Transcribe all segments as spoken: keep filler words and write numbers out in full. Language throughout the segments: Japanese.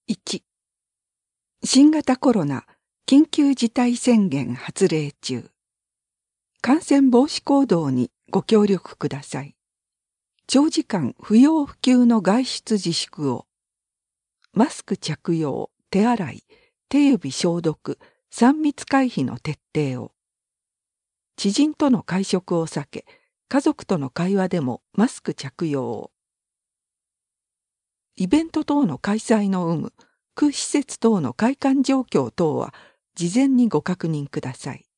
いち、新型コロナ緊急事態宣言発令中。感染防止行動にご協力ください。長時間不要不急の外出自粛を。マスク着用、手洗い、手指消毒、さん密回避の徹底を。知人との会食を避け、家族との会話でもマスク着用を。イベント等の開催の有無、区施設等の開館状況等は事前にご確認ください。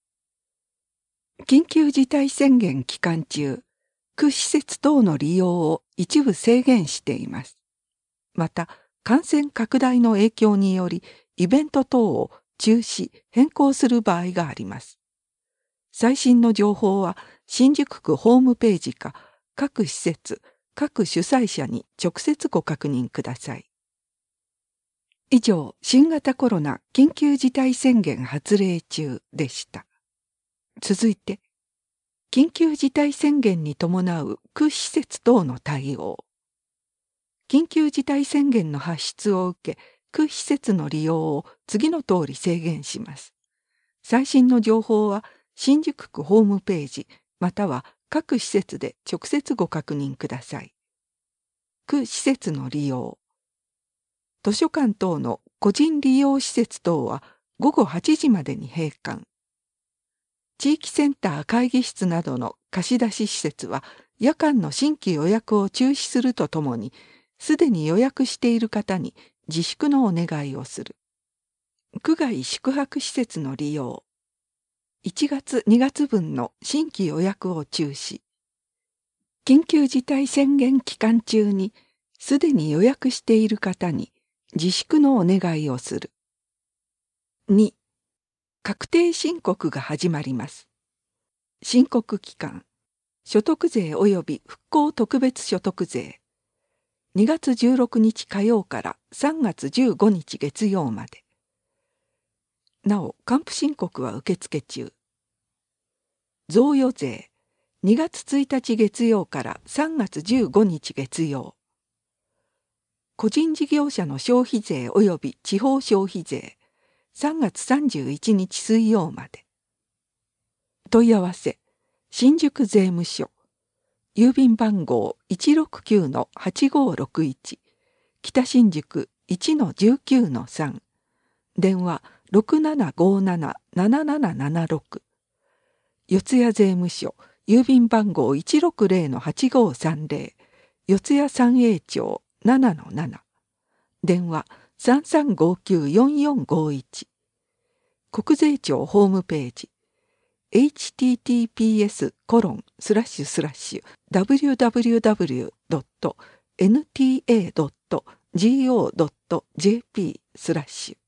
緊急事態宣言期間中、区施設等の利用を一部制限しています。また、感染拡大の影響により、イベント等を中止、変更する場合があります。最新の情報は、新宿区ホームページか、各施設、各主催者に直接ご確認ください。以上、新型コロナ緊急事態宣言発令中でした。続いて、緊急事態宣言に伴う区施設等の対応。緊急事態宣言の発出を受け、区施設の利用を次の通り制限します。最新の情報は、新宿区ホームページ、または各施設で直接ご確認ください。区施設の利用。図書館等の個人利用施設等は午後はちじまでに閉館。地域センター会議室などの貸し出し施設は夜間の新規予約を中止するとともに、すでに予約している方に自粛のお願いをする。区外宿泊施設の利用。いちがつにがつ分の新規予約を中止。緊急事態宣言期間中にすでに予約している方に自粛のお願いをする。に、確定申告が始まります。申告期間、所得税及び復興特別所得税。にがつじゅうろくにち火曜からさんがつじゅうごにち月曜まで。なお、還付申告は受付中。贈与税、にがつついたち月曜からさんがつじゅうごにち月曜。個人事業者の消費税及び地方消費税、さんがつさんじゅういちにち水曜まで。問い合わせ、新宿税務署、郵便番号 いちろくきゅうのはちごろくいち、北新宿 いちのじゅうきゅうのさん、電話ろくななごなな ななななななろく、四谷税務署、郵便番号 いちろくぜろのはちごさんぜろ、四谷三栄町 ななのなな、電話さんさんごきゅうよんよんごいち、国税庁ホームページ エイチティーティーピーエスコロンスラッシュスラッシュダブリューダブリューダブリュードットエヌティーエードットジーオードットジェーピースラッシュ。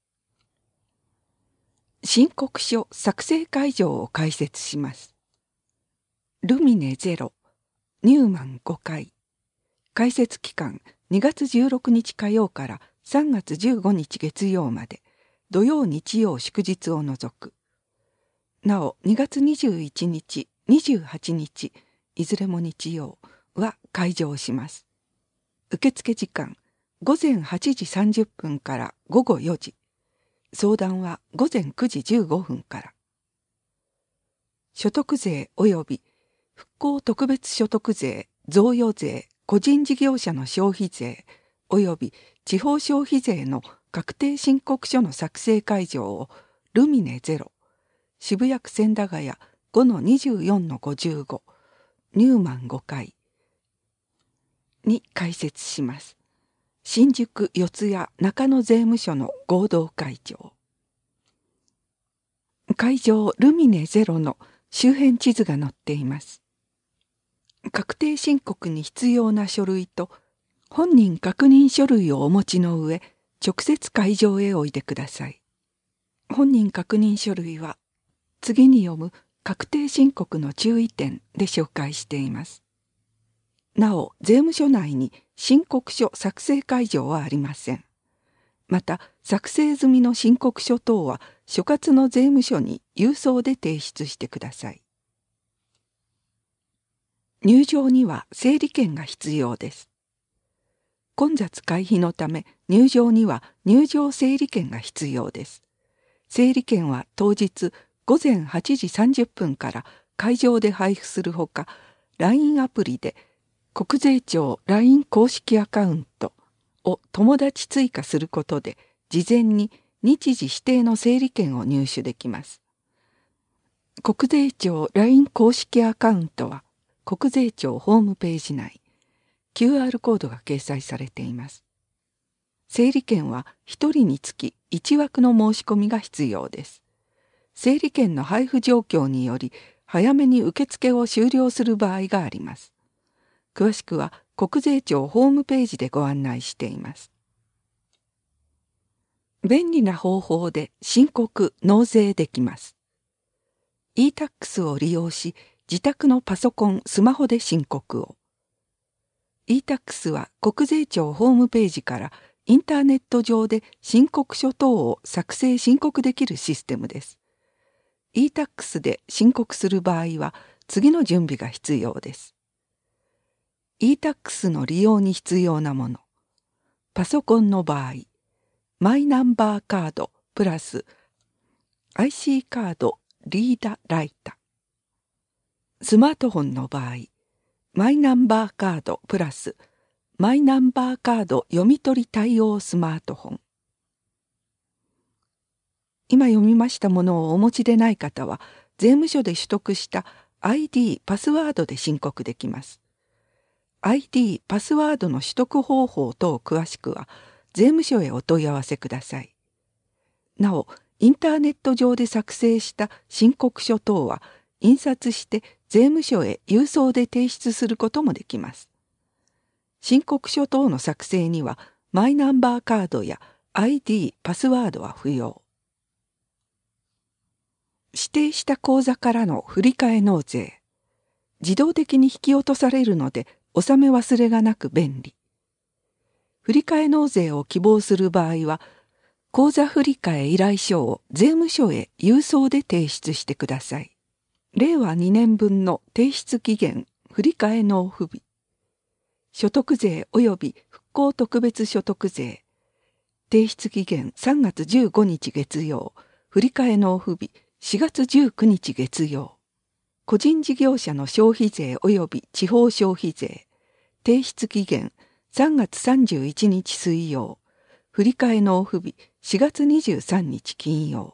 申告書作成会場を開設します。ルミネゼロ、ニューマンごかい。開設期間にがつじゅうろくにち火曜からさんがつじゅうごにち月曜まで、土曜日曜祝日を除く。なお、にがつにじゅういちにち、にじゅうはちにち、いずれも日曜は開場します。受付時間、ごぜんはちじさんじゅっぷんからごごよじ。相談はごぜんくじじゅうごふんから。所得税及び復興特別所得税、贈与税、個人事業者の消費税及び地方消費税の確定申告書の作成会場をルミネゼロ、渋谷区千駄ヶ谷 ごのにじゅうよんのごじゅうご、ニューマンごかいに開設します。新宿四谷中野税務署の合同会場。会場ルミネゼロの周辺地図が載っています。確定申告に必要な書類と本人確認書類をお持ちの上、直接会場へおいでください。本人確認書類は次に読む確定申告の注意点で紹介しています。なお、税務署内に申告書作成会場はありません。また、作成済みの申告書等は所轄の税務署に郵送で提出してください。入場には整理券が必要です。 混雑回避のため入場には入場整理券が必要です。整理券は当日ごぜんはちじさんじゅっぷんから会場で配布するほか、ライン アプリで国税庁 ライン 公式アカウントを友達追加することで、事前に日時指定の整理券を入手できます。国税庁 ライン 公式アカウントは国税庁ホームページ内、キューアール コードが掲載されています。整理券はひとりにつきいち枠の申し込みが必要です。整理券の配布状況により早めに受付を終了する場合があります。詳しくは国税庁ホームページでご案内しています。便利な方法で申告・納税できます。イータックス を利用し、自宅のパソコン・スマホで申告を。イータックス は国税庁ホームページからインターネット上で申告書等を作成申告できるシステムです。イータックス で申告する場合は次の準備が必要です。イータックス の利用に必要なもの。パソコンの場合、マイナンバーカードプラス アイシー カードリーダライタ。スマートフォンの場合、マイナンバーカードプラスマイナンバーカード読み取り対応スマートフォン。今読みましたものをお持ちでない方は、税務署で取得した アイディー パスワードで申告できます。アイディー パスワードの取得方法等詳しくは、税務署へお問い合わせください。なお、インターネット上で作成した申告書等は、印刷して税務署へ郵送で提出することもできます。申告書等の作成には、マイナンバーカードや アイディー パスワードは不要。指定した口座からの振替納税。自動的に引き落とされるので、納め忘れがなく便利。振替納税を希望する場合は、口座振替依頼書を税務署へ郵送で提出してください。れいわにねんぶんの提出期限、振替納付日。所得税及び復興特別所得税。提出期限さんがつじゅうごにち月曜、振替納付日しがつじゅうくにち月曜。個人事業者の消費税及び地方消費税。提出期限さんがつさんじゅういちにち水曜。振替納付日しがつにじゅうさんにち金曜。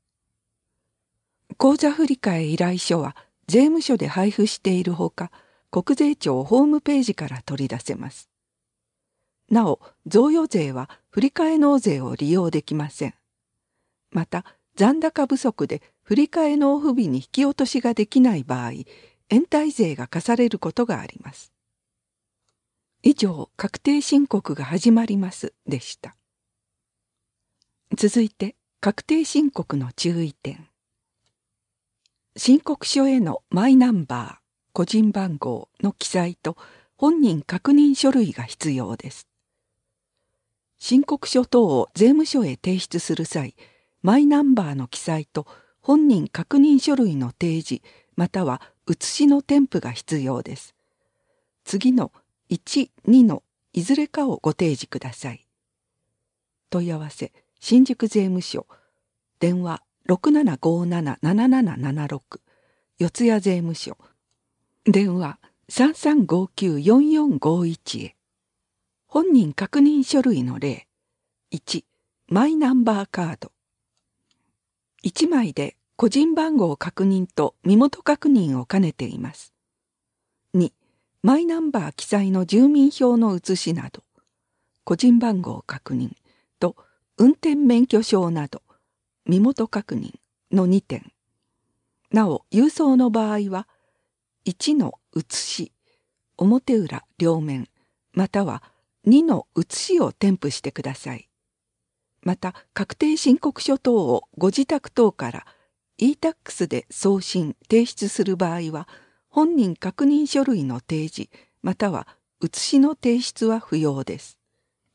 口座振替依頼書は税務署で配布しているほか、国税庁ホームページから取り出せます。なお、贈与税は振替納税を利用できません。また、残高不足で振替納付日に引き落としができない場合、延滞税が課されることがあります。以上、確定申告が始まりますでした。続いて、確定申告の注意点。申告書へのマイナンバー、個人番号の記載と本人確認書類が必要です。申告書等を税務署へ提出する際、マイナンバーの記載と本人確認書類の提示、または写しの添付が必要です。次のいち、にのいずれかをご提示ください。問い合わせ、新宿税務署、電話ろくななごなな ななななななろく、四谷税務署、電話さんさんごきゅう よんよんごいちへ。本人確認書類の例、いち、マイナンバーカード。いちまいで個人番号確認と身元確認を兼ねています。に、マイナンバー記載の住民票の写しなど、個人番号確認と運転免許証など、身元確認のにてん。なお、郵送の場合は、いちの写し、表裏両面、またはにの写しを添付してください。また、確定申告書等をご自宅等から イータックス で送信・提出する場合は、本人確認書類の提示、または写しの提出は不要です。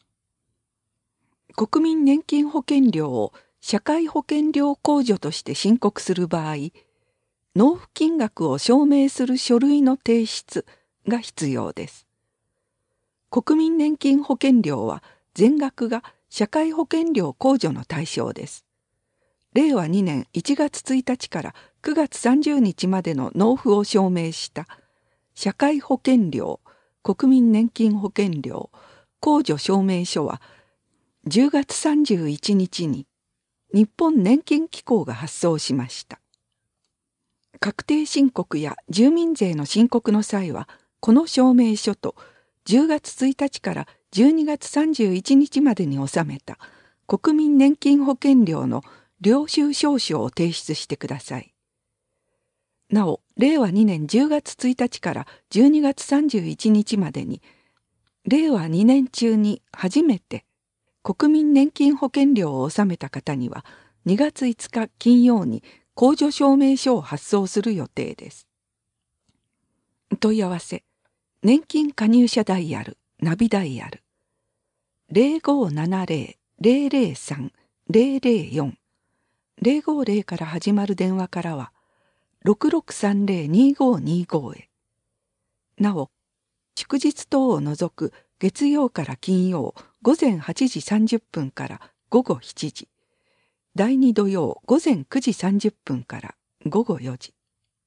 国民年金保険料を社会保険料控除として申告する場合、納付金額を証明する書類の提出が必要です。 国民年金保険料は全額が社会保険料控除の対象です。れいわにねんいちがつついたちからくがつさんじゅうにちまでの納付を証明した社会保険料、国民年金保険料、控除証明書はじゅうがつさんじゅういちにちに日本年金機構が発送しました。確定申告や住民税の申告の際は、この証明書とじゅうがつついたちからじゅうにがつさんじゅういちにちまでに納めた国民年金保険料の領収証書を提出してください。なお、れいわにねんじゅうがつついたちからじゅうにがつさんじゅういちにちまでに、れいわにねん中に初めて国民年金保険料を納めた方には、にがついつか金曜に控除証明書を発送する予定です。問い合わせ、年金加入者ダイヤル、ナビダイヤル、ゼロごーななゼロ ゼロゼロさん ゼロゼロよん、ゼロごゼロから始まる電話からは、ろくろくさんゼロ にごにごへ。なお、祝日等を除く月曜から金曜午前はちじさんじゅっぷんから午後しちじ、だいに土曜午前くじさんじゅっぷんから午後よじ。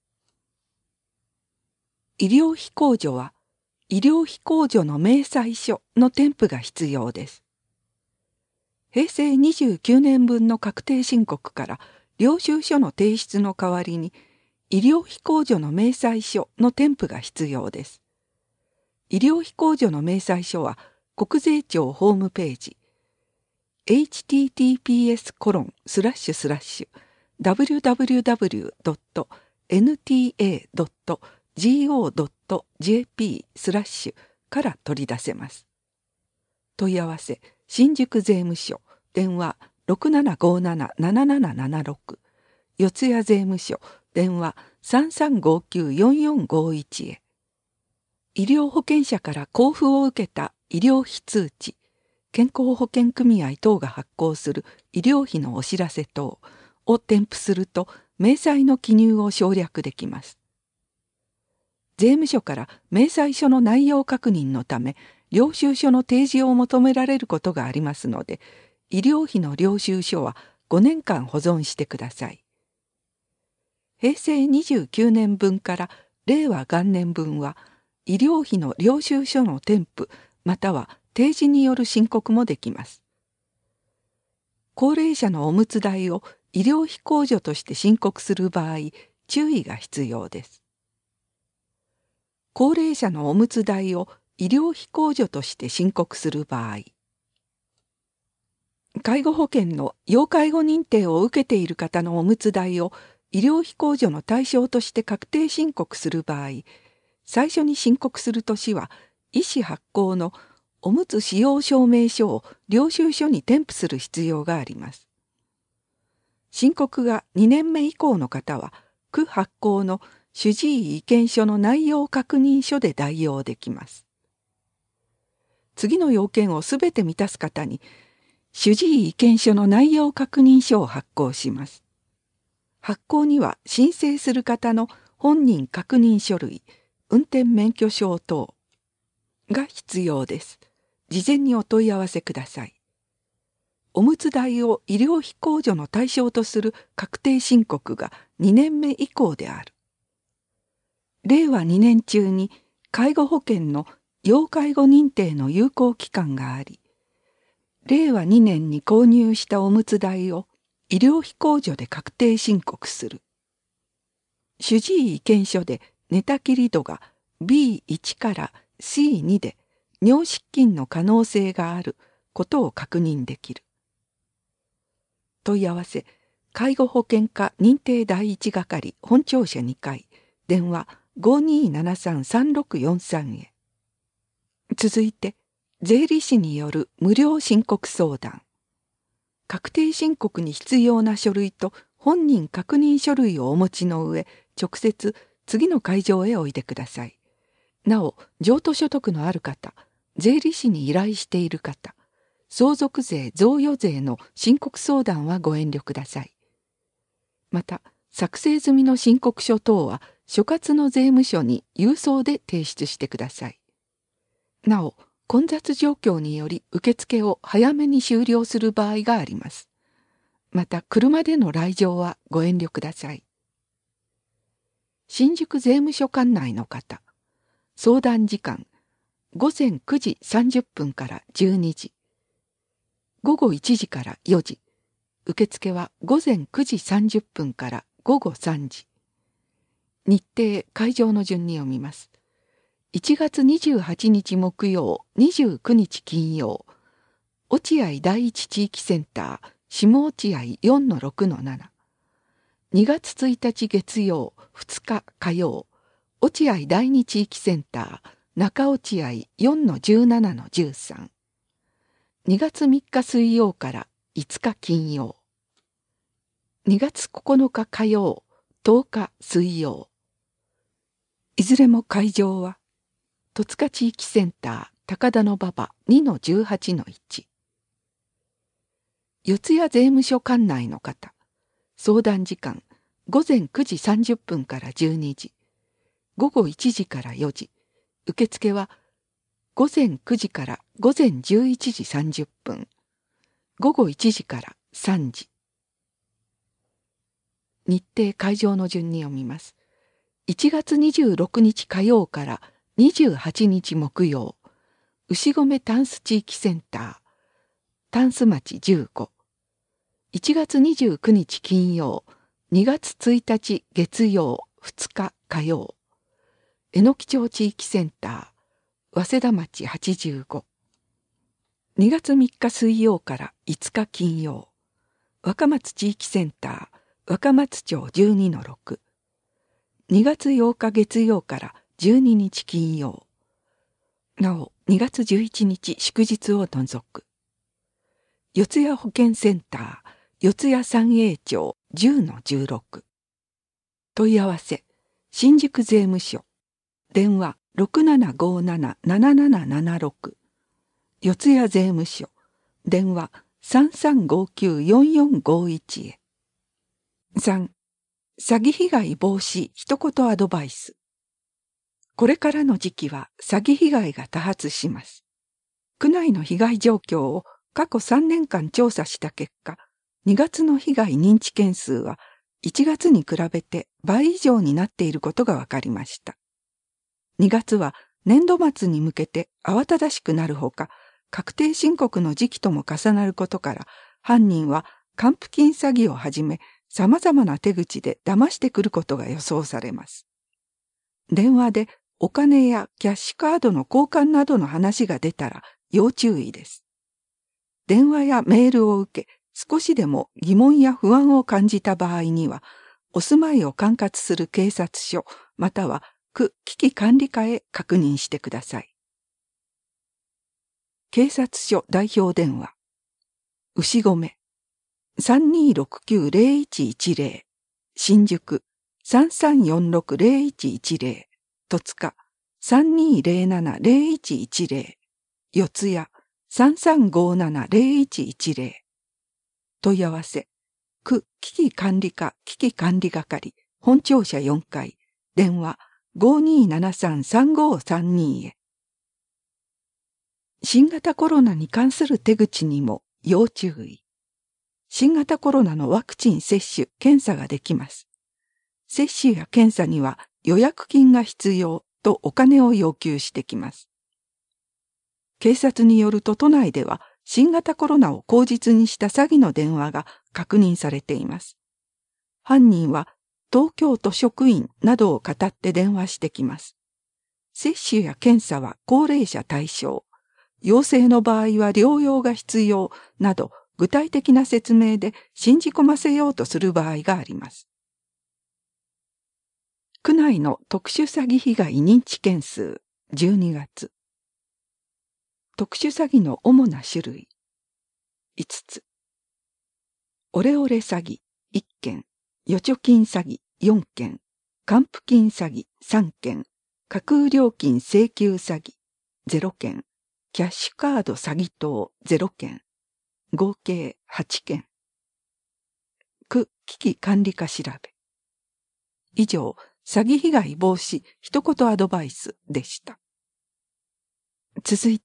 医療費控除は、医療費控除の明細書の添付が必要です。へいせいにじゅうきゅうねんぶんの確定申告から領収書の提出の代わりに、医療費控除の明細書の添付が必要です。医療費控除の明細書は国税庁ホームページ エイチティーティーピーエスコロンスラッシュスラッシュダブリュダブリュダブリュドットエヌティーエードットジーオードットジェーピースラッシュから取り出せます。問い合わせ、新宿税務署、電話 ろくななごーなな ななななななろく、四谷税務署、電話 さんさんごきゅう よんよんごいち へ。医療保険者から交付を受けた医療費通知、健康保険組合等が発行する医療費のお知らせ等を添付すると、明細の記入を省略できます。税務署から明細書の内容確認のため、領収書の提示を求められることがありますので、医療費の領収書はごねんかん保存してください。へいせいにじゅうきゅうねんぶんかられいわ元年分は、医療費の領収書の添付または提示による申告もできます。高齢者のおむつ代を医療費控除として申告する場合、注意が必要です。高齢者のおむつ代を医療費控除として申告する場合、介護保険の要介護認定を受けている方のおむつ代を医療費控除の対象として確定申告する場合、最初に申告する年は医師発行のおむつ使用証明書を領収書に添付する必要があります。申告がにねんめ以降の方は、区発行の主治医意見書の内容確認書で代用できます。次の要件をすべて満たす方に、主治医意見書の内容確認書を発行します。発行には申請する方の本人確認書類、運転免許証等が必要です。事前にお問い合わせください。おむつ代を医療費控除の対象とする確定申告がにねんめ以降である。れいわにねん中に介護保険の要介護認定の有効期間があり、れいわにねんに購入したおむつ代を医療費控除で確定申告する。主治医意見書で寝たきり度が ビーワン から シーツー で尿失禁の可能性があることを確認できる。問い合わせ、介護保険課認定第一係本庁舎にかい、電話 ごーにーななさん さんろくよんさん へ。続いて、税理士による無料申告相談。確定申告に必要な書類と本人確認書類をお持ちの上、直接次の会場へおいでください。なお、譲渡所得のある方、税理士に依頼している方、相続税・贈与税の申告相談はご遠慮ください。また、作成済みの申告書等は所轄の税務署に郵送で提出してください。なお、 混雑状況により受付を早めに終了する場合があります。また、車での来場はご遠慮ください。新宿税務署管内の方、相談時間、ごぜんくじさんじゅっぷんからじゅうにじ、ごごいちじからよじ、受付はごぜんくじさんじゅっぷんからごごさんじ。日程、会場の順に読みます。いちがつにじゅうはちにち木曜、にじゅうくにち金曜、落合第一地域センター、下落合 よんのろくのなな。にがつついたち月曜、ふつか火曜、落合第二地域センター、中落合 よんのじゅうななのじゅうさん。にがつみっか水曜からいつか金曜。にがつここのか火曜、とおか水曜。いずれも会場は、戸塚地域センター、高田馬場 にのじゅうはちのいち。四谷税務署管内の方、相談時間、ごぜんくじさんじゅっぷんからじゅうにじ、ごごいちじからよじ、受付はごぜんくじからごぜんじゅういちじさんじゅっぷん、ごごいちじからさんじ。日程会場の順に読みます。いちがつにじゅうろくにち火曜からにじゅうはちにち木曜、牛込タンス地域センター、タンス町じゅうご。いちがつにじゅうくにち金曜、にがつついたち月曜、ふつか火曜、榎木町地域センター、早稲田町はちじゅうご。にがつみっか水曜からいつか金曜、若松地域センター、若松町じゅうにのろく。にがつようか月曜からじゅうににち金曜。なお、にがつじゅういちにち祝日を除く。四谷保健センター、四谷三栄町じゅうのじゅうろく。問い合わせ、新宿税務署。電話 ろくななごなな ななななななろく。四谷税務署。電話 さんさんごきゅうよんよんごいち へ。さん. 詐欺被害防止一言アドバイス。これからの時期は詐欺被害が多発します。区内の被害状況を過去さんねんかん調査した結果、にがつの被害認知件数はいちがつに比べて倍以上になっていることが分かりました。にがつは年度末に向けて慌ただしくなるほか、確定申告の時期とも重なることから、犯人は還付金詐欺をはじめ、様々な手口で騙してくることが予想されます。電話でお金やキャッシュカードの交換などの話が出たら要注意です。電話やメールを受け、少しでも疑問や不安を感じた場合には、お住まいを管轄する警察署または区危機管理課へ確認してください。警察署代表電話、牛込 さんにーろくきゅうぜろいちいちぜろ、新宿 さんさんよんろくぜろいちいちぜろ、戸塚 さんにーぜろななぜろいちいちぜろ、四谷 さんさんごななぜろいちいちぜろ。問い合わせ、区危機管理課危機管理係、本庁舎よんかい、電話 ごにーななさんさんごさんに へ。新型コロナに関する手口にも要注意。新型コロナのワクチン接種、検査ができます。接種や検査には予約金が必要とお金を要求してきます。警察によると都内では新型コロナを口実にした詐欺の電話が確認されています。犯人は東京都職員などを語って電話してきます。接種や検査は高齢者対象。陽性の場合は療養が必要など具体的な説明で信じ込ませようとする場合があります。区内の特殊詐欺被害認知件数じゅうにがつ。特殊詐欺の主な種類いつつ。オレオレ詐欺いっけん、預貯金詐欺よんけん、還付金詐欺さんけん、架空料金請求詐欺ゼロけん、キャッシュカード詐欺等ゼロけん、合計はちけん。区危機管理課調べ。以上、詐欺被害防止一言アドバイスでした。続いて、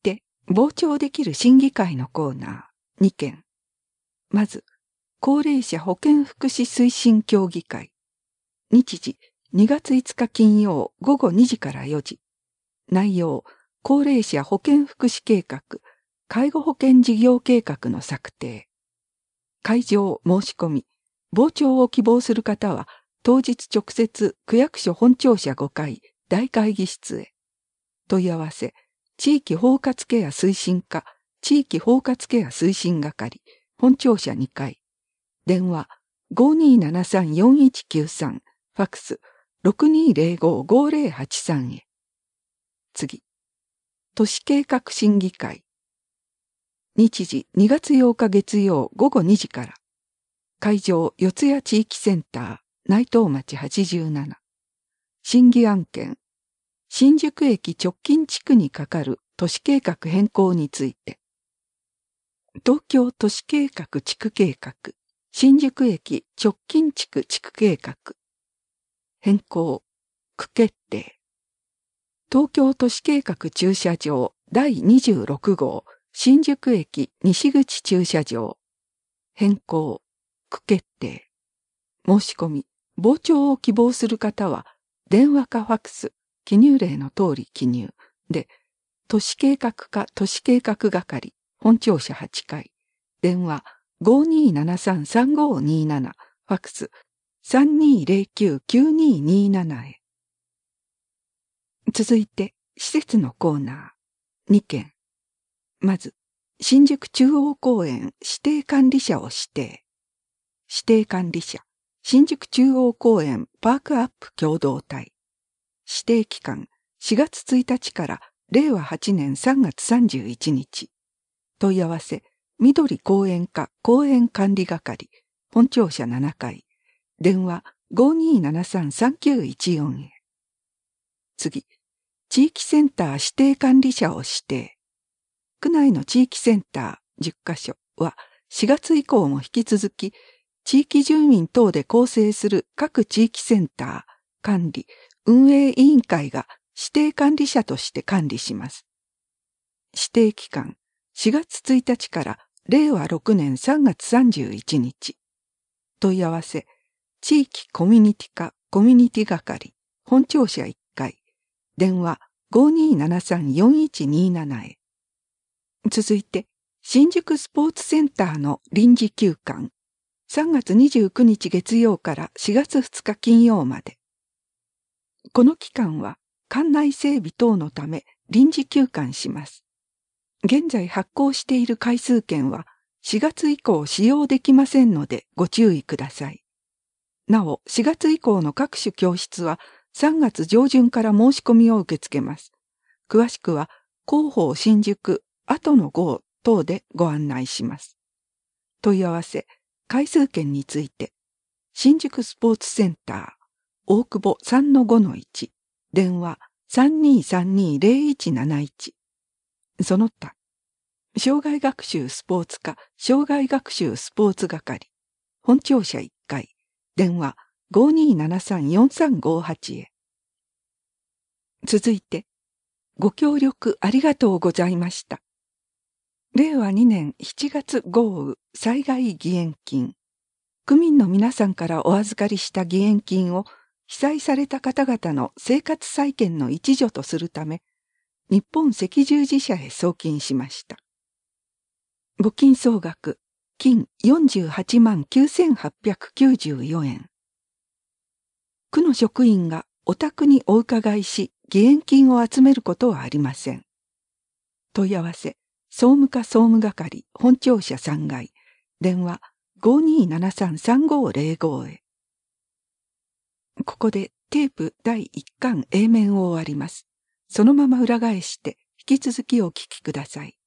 傍聴できる審議会のコーナーにけん。まず、高齢者保健福祉推進協議会。日時、にがついつか金曜午後にじからよじ。内容、高齢者保健福祉計画、介護保険事業計画の策定。会場申し込み、傍聴を希望する方は、当日直接区役所本庁舎ごかい大会議室へ。問い合わせ、地域包括ケア推進課、地域包括ケア推進係、本庁舎にかい。電話 ごーにーななさんよんいちきゅうさん、ファックス ろくにーぜろごごぜろはちさん へ。次。都市計画審議会。日時にがつようか月曜午後にじから。会場四谷地域センター、内藤町はちじゅうなな。審議案件。新宿駅直近地区にかかる都市計画変更について。東京都市計画地区計画。新宿駅直近地区地区計画。変更。区決定。東京都市計画駐車場だいにじゅうろくごう新宿駅西口駐車場。変更。区決定。申し込み、傍聴を希望する方は、電話かファックス、記入例の通り記入で、都市計画課都市計画係、本庁舎はちかい、電話 ごーにーななさんさんごーにーなな、ファックス さんにーぜろきゅうきゅうにーにーなな へ。続いて、施設のコーナーにけん。まず、新宿中央公園指定管理者を指定。指定管理者、新宿中央公園パークアップ共同体。指定期間、しがつついたちかられいわはちねんさんがつさんじゅういちにち。問い合わせ、緑公園課公園管理係、本庁舎ななかい。電話 ごーにーななさんさんきゅういちよん へ。次、地域センター指定管理者を指定。区内の地域センターじゅっかしょはしがつ以降も引き続き、地域住民等で構成する各地域センター、管理、運営委員会が指定管理者として管理します。指定期間、しがつついたちかられいわろくねんさんがつさんじゅういちにち。問い合わせ、地域コミュニティ課コミュニティ係、本庁舎いっかい。電話 ごーにーななさんよんいちにーなな へ。続いて、新宿スポーツセンターの臨時休館。さんがつにじゅうくにち月曜からしがつふつか金曜まで。この期間は館内整備等のため臨時休館します。現在発行している回数券はしがつ以降使用できませんのでご注意ください。なお、しがつ以降の各種教室はさんがつじょうじゅんから申し込みを受け付けます。詳しくは広報新宿後の号等でご案内します。問い合わせ、回数券について、新宿スポーツセンター、大久保 さんのごのいち、電話 さんにーさんにーぜろいちなないち。その他、障害学習スポーツ課、障害学習スポーツ係、本庁舎いっかい、電話 ごーにーななさんよんさんごはち へ。続いて、ご協力ありがとうございました。れいわにねんしちがつ豪雨災害義援金。区民の皆さんからお預かりした義援金を被災された方々の生活再建の一助とするため、日本赤十字社へ送金しました。募金総額、金よんじゅうはちまんきゅうせんはっぴゃくきゅうじゅうよえん。区の職員がお宅にお伺いし、義援金を集めることはありません。問い合わせ、総務課総務係本庁舎さんがい、電話 ごーにーななさんさんごーぜろご へ。ここでテープだいいっかん A 面を終わります。そのまま裏返して引き続きお聞きください。